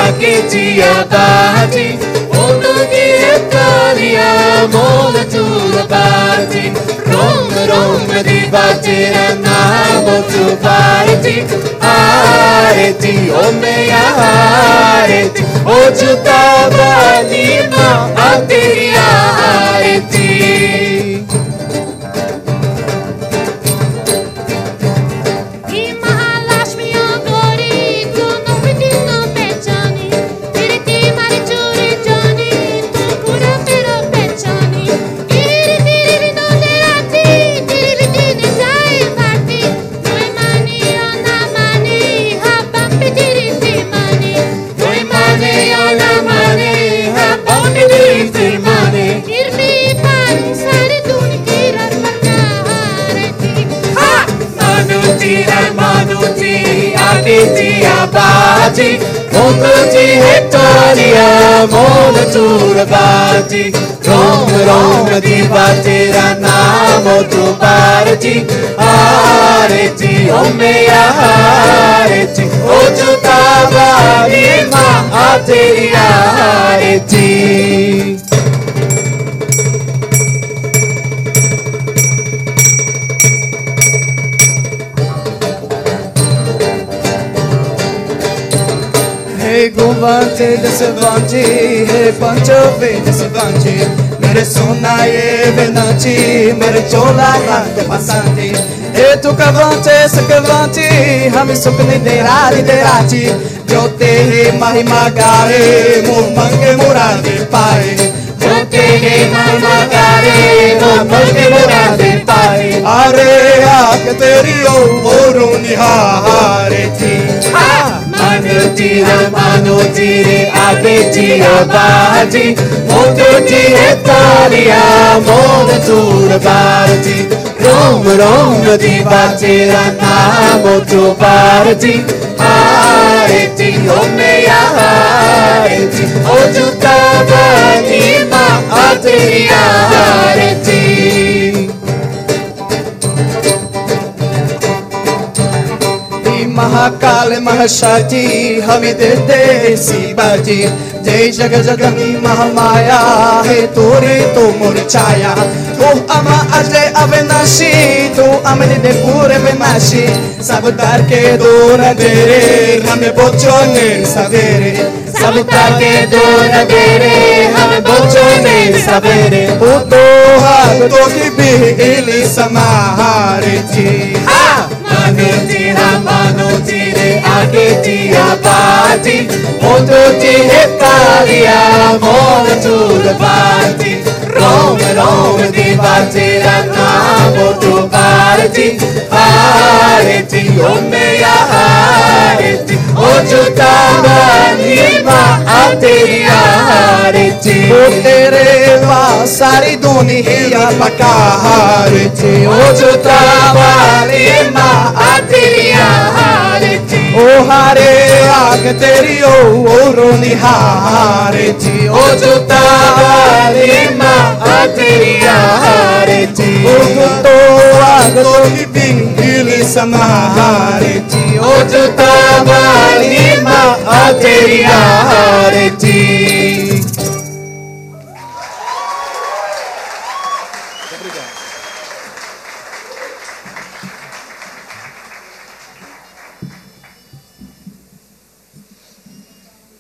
ti abati, mondo di Italia, mondo tu abati, Roma, Roma di battere, namo tu parti, areti, o me areti, o giutava l'ima, alteri areti. Ti abati, mondo di Italia, mondo tu abati, Roma, Roma di battere, namo tu parti, areti, o me areti, o giutava l'ima, alteri areti. Hey Guvante Desavanti, hey Panchove Desavanti, mere sunaye venanti, mere chola rante passanti. Hey tu cavante scavanti, hami sukne derati, jote mahima gae, mumange muradi pae. Jote mahima gae, mumange muradi pae. Are aake teri oruni hareti. Manutiri abiti abati, mondo di Italia, mondo tu abati, Roma, Roma di battere, namo tu parti, areti, o me areti, o giutava l'ima, alteri areti. Mahakal Mahashati Hamidete Sibati Jai Jagajagani Mahamaya He Turi Tu Murichaya Tu Ama Ajay Avinashi Tu Amani De Pure Venashi Sabutar Ke Dona Dere Hame Bochone Savere Sabutar Ke Dona Dere Hame Bochone Savere Uto Hago Kibi Ili Samahariti Manutire ageti abati, mondo di Italia, mondo tu abati, Roma, Roma di battere, namo tu parti, areti, o me areti, o giutava l'ima, alteri areti. Potere passare dunia pacareti, o giutava l'ima, alteri areti. O hare akateri o oroni hareti, o giutava l'ima, alteri areti. O guto agato kibi ili samahareti, o giutava l'ima, alteri areti.